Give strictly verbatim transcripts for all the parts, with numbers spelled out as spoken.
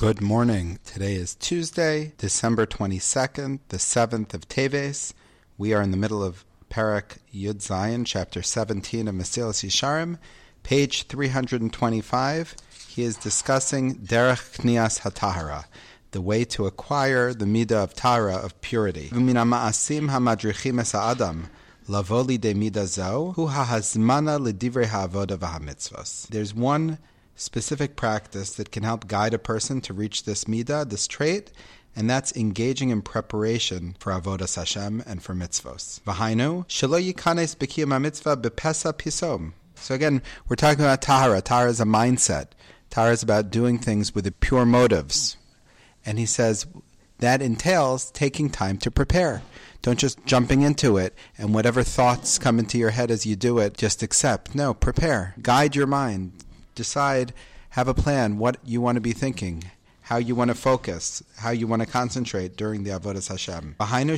Good morning. Today is Tuesday, December twenty-second, the seventh of Teves. We are in the middle of Parak Yud Zayin, chapter seventeen of Mesilas Yesharim, page three hundred twenty-five. He is discussing Derech Knias HaTahara, the way to acquire the midah of Tahara, of purity. U'min ha'ma'asim ha'madrichim es ha'adam lavo lidei midah zo hu ha'hazmana l'divrei ha'avoda v'ha'mitzvos. There's one specific practice that can help guide a person to reach this midah, this trait, and that's engaging in preparation for avodas Hashem and for mitzvos. V'hainu shelo yikanes b'kiyum ha'mitzvah b'pesa pisom. So again, we're talking about tahara. Tahara is a mindset. Tahara is about doing things with pure motives. And he says that entails taking time to prepare. Don't just jumping into it and whatever thoughts come into your head as you do it, just accept. No, prepare. Guide your mind. Decide, have a plan, what you want to be thinking, how you want to focus, how you want to concentrate during the avodas Hashem.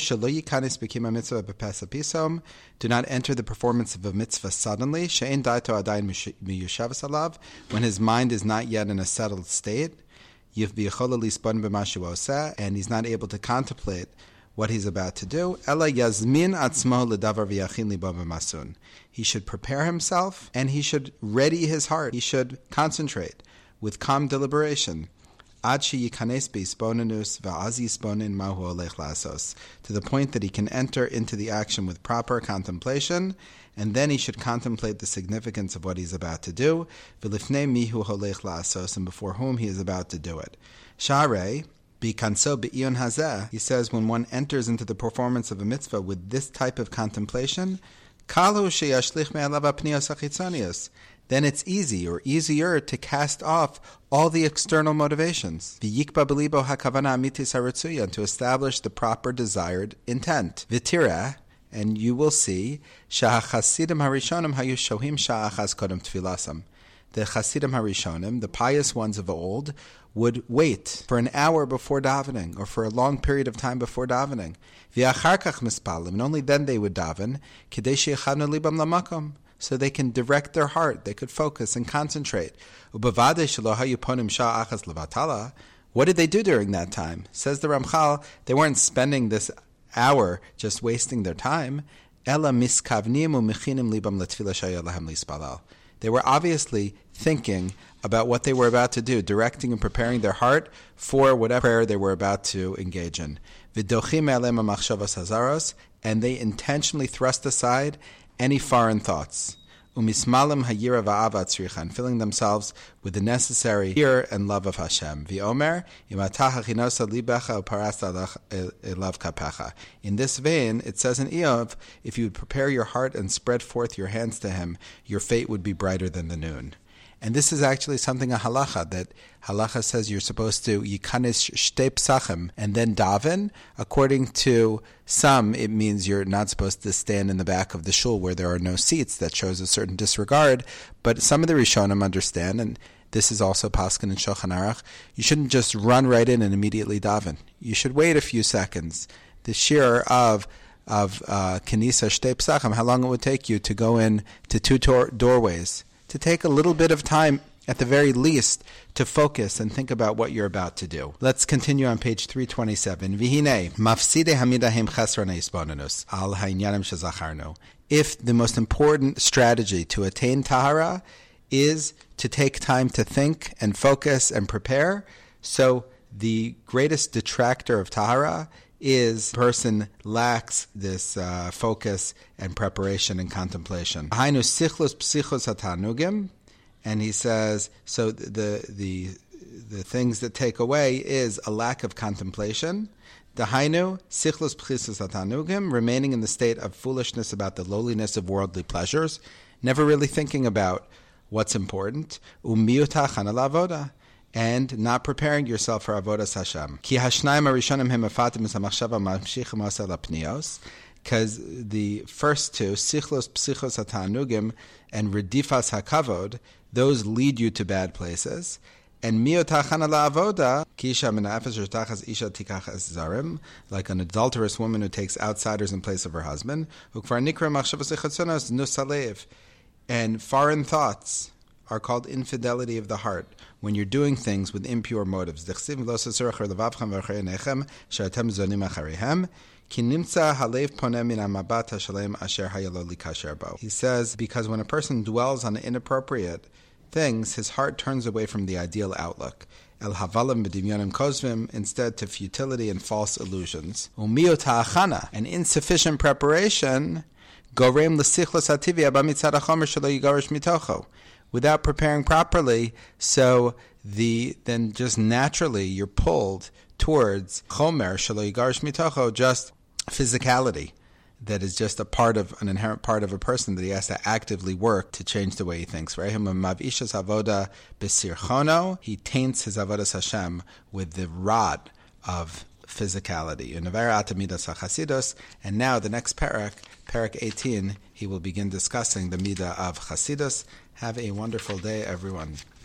Do not enter the performance of a mitzvah suddenly, when his mind is not yet in a settled state, and he's not able to contemplate what he's about to do. He should prepare himself and he should ready his heart. He should concentrate with calm deliberation. To the point that he can enter into the action with proper contemplation, and then he should contemplate the significance of what he's about to do, and before whom he is about to do it. He says when one enters into the performance of a mitzvah with this type of contemplation, then it's easy or easier to cast off all the external motivations. And to establish the proper desired intent. And you will see the Chasidim Harishonim, the pious ones of old, would wait for an hour before davening, or for a long period of time before davening. And only then they would daven, so they can direct their heart, they could focus and concentrate. What did they do during that time? Says the Ramchal, they weren't spending this hour just wasting their time. They were obviously thinking about what they were about to do, directing and preparing their heart for whatever prayer they were about to engage in. And they intentionally thrust aside any foreign thoughts. And filling themselves with the necessary fear and love of Hashem. In this vein, it says in Eov, if you would prepare your heart and spread forth your hands to Him, your fate would be brighter than the noon. And this is actually something, a halacha, that halacha says you're supposed to yikanes shtei psachim and then daven. According to some, it means you're not supposed to stand in the back of the shul where there are no seats. That shows a certain disregard. But some of the Rishonim understand, and this is also Paskin and Shulchan Aruch, you shouldn't just run right in and immediately daven. You should wait a few seconds. The shir of of uh, Kenisa shtei psachim, how long it would take you to go in to two tor- doorways. To take a little bit of time, at the very least, to focus and think about what you're about to do. Let's continue on page three twenty-seven. Vihine, mafside hamidahim chesronei isbonenus al ha'inyanim shezacharnu. If the most important strategy to attain tahara is to take time to think and focus and prepare, so the greatest detractor of tahara is the person lacks this uh, focus and preparation and contemplation. And he says, so the the the things that take away is a lack of contemplation. Dahainu sichlus pchisus hatanugim, remaining in the state of foolishness about the lowliness of worldly pleasures, never really thinking about what's important. Umiuta chanala avoda. And not preparing yourself for avodas Hashem. Ki hashnayim harishonim hem afatim es hamachshava mamshichim asa lapnios, because the first two, sichlos psichos hatanugim and redifas hakavod, those lead you to bad places. And miotachana la'avoda, kisha menafes shetachas isha tikach es zarim, like an adulterous woman who takes outsiders in place of her husband. Ukvar nikra machshavas echatzonos nusalev, and foreign thoughts are called infidelity of the heart. when you're doing things with impure motives. He says, because when a person dwells on inappropriate things, his heart turns away from the ideal outlook. El havalim b'dimyonim kozvim, instead to futility and false illusions. Umiot ha'achana, an insufficient preparation, gorem l'sichlos hativya b'mitzad hachomer shelo yigarish mitocho. Without preparing properly, so the then just naturally you're pulled towards chomer shelo yigarish mitocho, just physicality. That is just a part of an inherent part of a person that he has to actively work to change the way he thinks. Right? He taints his avodas Hashem with the rod of physicality. And now the next parak, parak eighteen, he will begin discussing the midah of chasidus. Have a wonderful day, everyone.